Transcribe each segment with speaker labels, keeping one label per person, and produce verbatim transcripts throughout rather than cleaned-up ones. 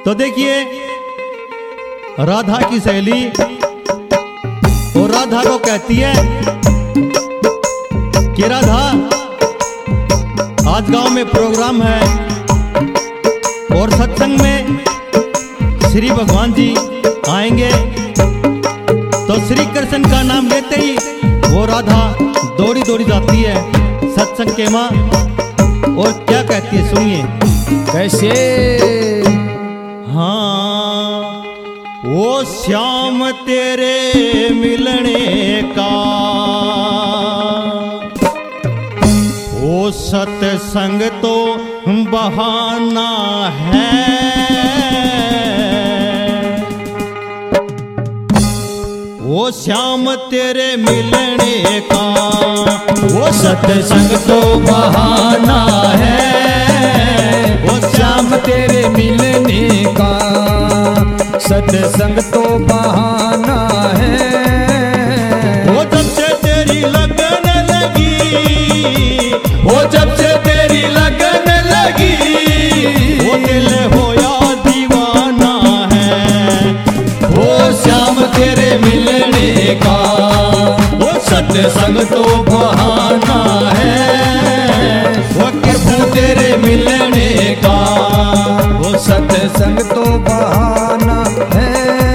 Speaker 1: तो देखिए राधा की सहेली और राधा को कहती है कि राधा आज गांव में प्रोग्राम है और सत्संग में श्री भगवान जी आएंगे। तो श्री कृष्ण का नाम लेते ही वो राधा दौड़ी दौड़ी जाती है सत्संग के माँ और क्या कहती है सुनिए
Speaker 2: कैसे।
Speaker 1: हाँ वो श्याम तेरे मिलने का वो सत्संग तो बहाना है। वो श्याम तेरे मिलने का
Speaker 2: वो सत्संग तो बहाना है। वो श्याम तेरे मिलने का सत्संग तो बहाना है।
Speaker 1: वो जब से तेरी लगन लगी
Speaker 2: वो जब से तेरी लगन लगी
Speaker 1: वो दिल होया दीवाना है।
Speaker 2: वो श्याम तेरे मिलने का वो सत्संग तो बहाना है। वो प्रभु तेरे मिलने का वो सत्संग तो बहाना है।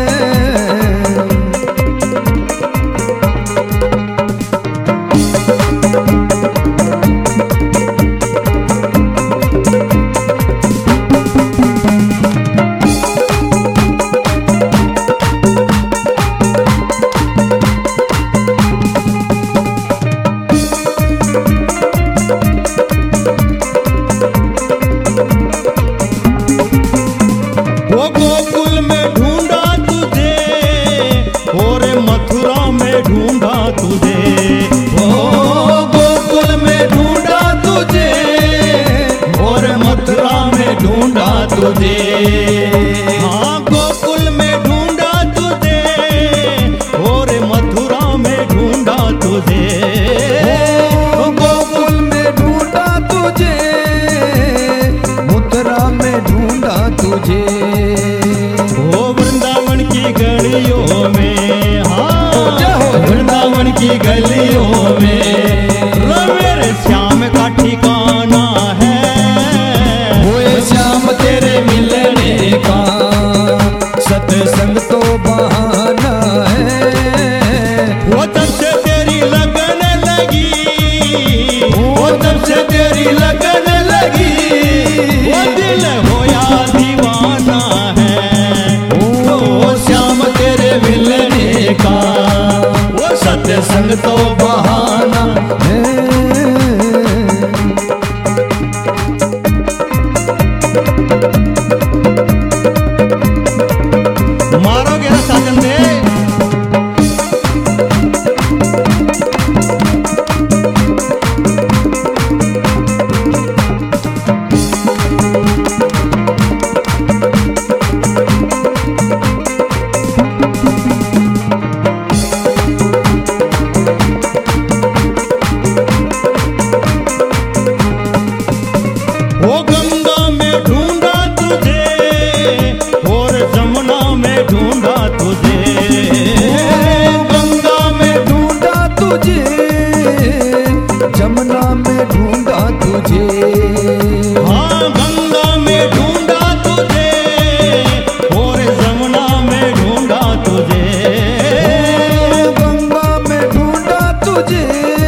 Speaker 1: वो गोकुल में ढूंढा तुझे और मथुरा में ढूंढा तुझे।
Speaker 2: ओ गोकुल में ढूंढा तुझे और मथुरा में ढूंढा तुझे।
Speaker 1: हाँ गोकुल में ढूंढा तुझे और मथुरा में ढूंढा तुझे।
Speaker 2: ओ गोकुल में ढूंढा तुझे मथुरा में ढूंढा तुझे।
Speaker 1: ओ वृंदावन की गलियों में हाँ
Speaker 2: वृंदावन की गलियों में
Speaker 1: मेरे श्याम का ठिकाना है।
Speaker 2: वो श्याम तेरे मिलने का सत्संग तो बहाना है।
Speaker 1: वो जब से तेरी लगन लगी
Speaker 2: वो जब से तेरी लगन लगी
Speaker 1: वो दिल होया दीवाना है।
Speaker 2: वो श्याम तेरे मिलने का वो सत्संग तो बहाना है।
Speaker 1: मारोगे ना साजन दे वो गंगा में ढूंढा तुझे और जमुना में ढूंढा तुझे।
Speaker 2: गंगा में ढूंढा तुझे जमुना में ढूंढा तुझे।
Speaker 1: हाँ गंगा में ढूंढा तुझे और जमुना में ढूंढा तुझे।
Speaker 2: गंगा में ढूंढा तुझे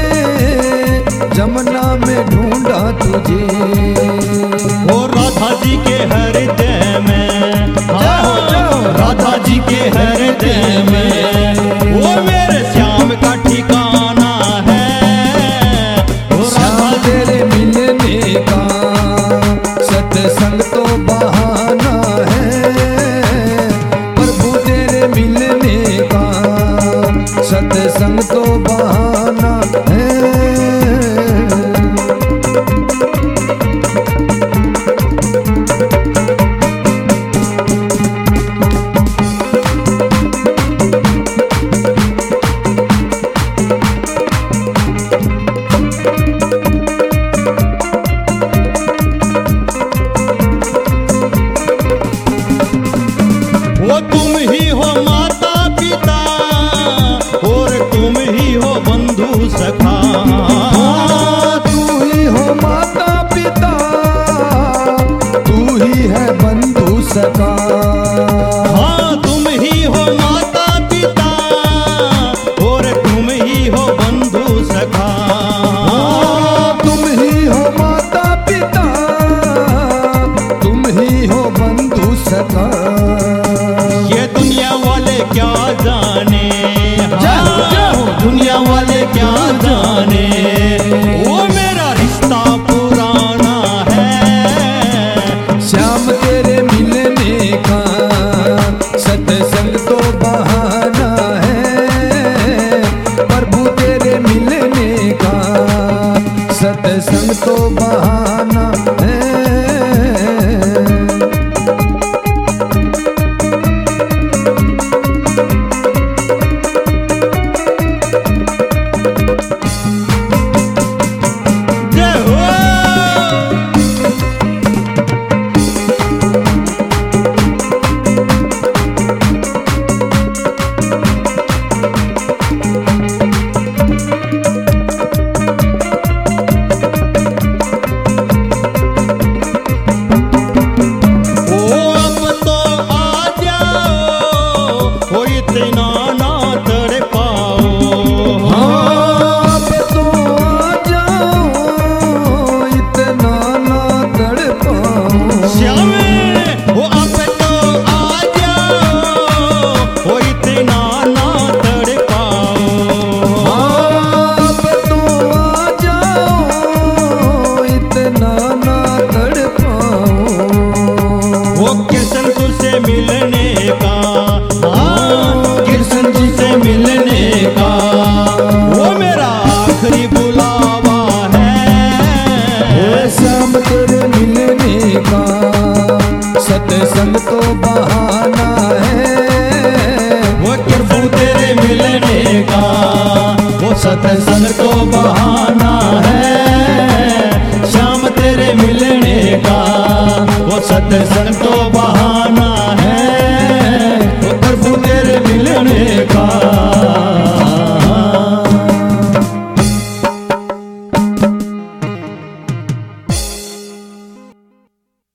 Speaker 2: जमुना में ढूंढा तुझे।
Speaker 1: और राधा जी के हृदय में हाँ राधा जी के हृदय में वो मेरे श्याम का ठिकाना है। वो
Speaker 2: श्याम
Speaker 1: राधा
Speaker 2: तेरे मिलने का सत्संग तो बहाना है। प्रभु तेरे मिलने का सत्संग तो बहाना है।
Speaker 1: मिलने का, हाँ कृष्ण जी से मिलने का वो मेरा आखिरी बुलावा है।
Speaker 2: श्याम तेरे मिलने का सत्संग तो बहाना है।
Speaker 1: वो प्रभु तेरे मिलने का वो सत्संग तो बहाना है। श्याम तेरे मिलने का वो सत्संग तो बहाना